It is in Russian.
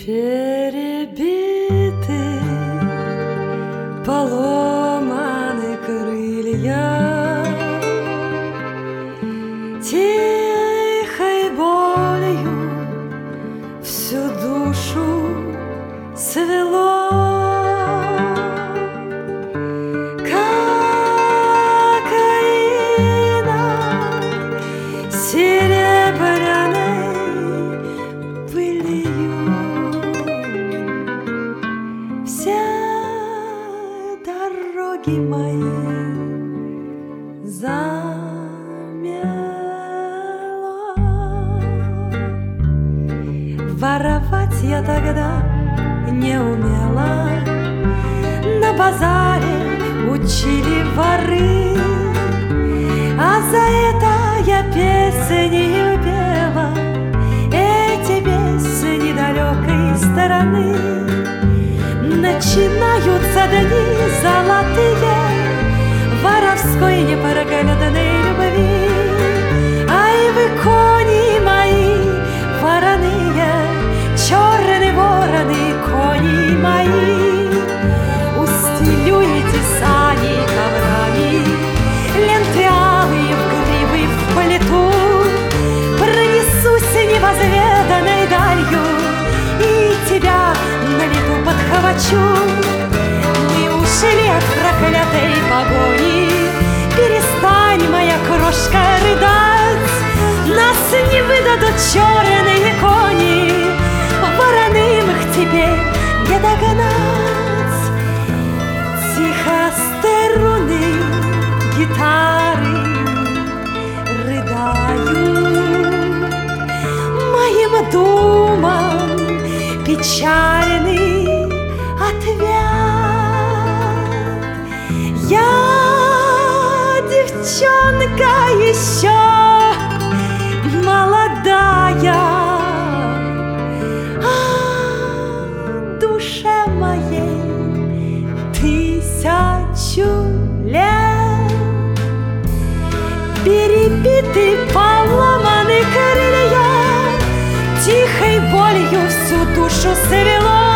Перебиты, поломаны крылья, тихой болью всю душу свело. Кокаина серебряной пылью все дороги мои замело. Воровать я тогда не умела, на базаре учили воры, а за это я песни пела, эти песни далекой стороны. Начинаются дни золотые воровской непрогаданной любви. Ай, вы, кони мои вороные, черные вороны, кони мои, устелюете сани коврами, ленты алые в гривы в палиту. Пронесусь невозведанной далью и тебя на лету подхвачу. Мы ушли от проклятой погони, перестань, моя крошка, рыдать. Нас не выдадут черные кони, вороным их теперь не догнать. Тихо струны гитары рыдают, моим думам печальный ответ. Я девчонка еще молодая, а душе моей 1000 лет. Перебиты, поломаны крылья, тихой болью всю душу свело.